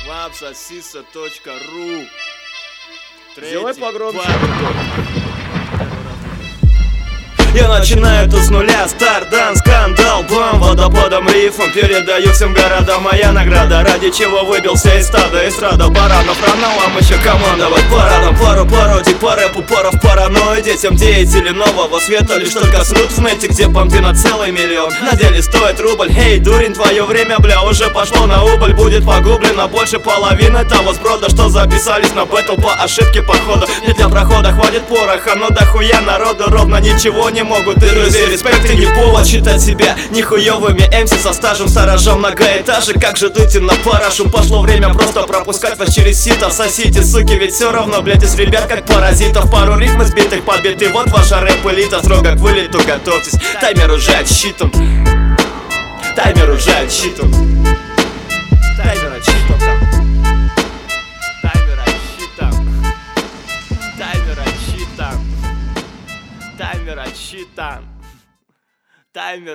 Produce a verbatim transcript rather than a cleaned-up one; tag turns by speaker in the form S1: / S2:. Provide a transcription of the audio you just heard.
S1: Вапсосиса точка ру.
S2: Сделай погромче.
S1: Я начинаю тут с нуля, старт, дан, скандал, бам, водопадом, рифом передаю всем городам моя награда, ради чего выбился из стада, эстрада, баранов, ранолам, еще командовать парадом, пару пародий, по рэпу, паров паранойи, детям деятели нового света лишь только срут в нете, где понты на целый миллион, на деле стоит рубль, эй, дурень, твое время, бля, уже пошло на убыль, будет погублено больше половины того сброда, что записались на бэтл по ошибке походу, не для прохода хватит пороха, но дохуя народу ровно ничего не могут и друзей. Респект и не повод считать себя нихуевыми эм си со стажем, сторожом многоэтажек. Как же дуть на парашу, пошло время просто пропускать вас через сито. Сосите, суки, ведь все равно, блять, из ребят как паразитов. Пару рифм сбитых подбиты, вот ваша рэп-элита. Строго к вылету готовьтесь, таймер уже отсчитан. Таймер уже отсчитан. Таймер отсчитан. Таймер отсчитан. Таймер отсчитан. Таймер отсчитан. Таймер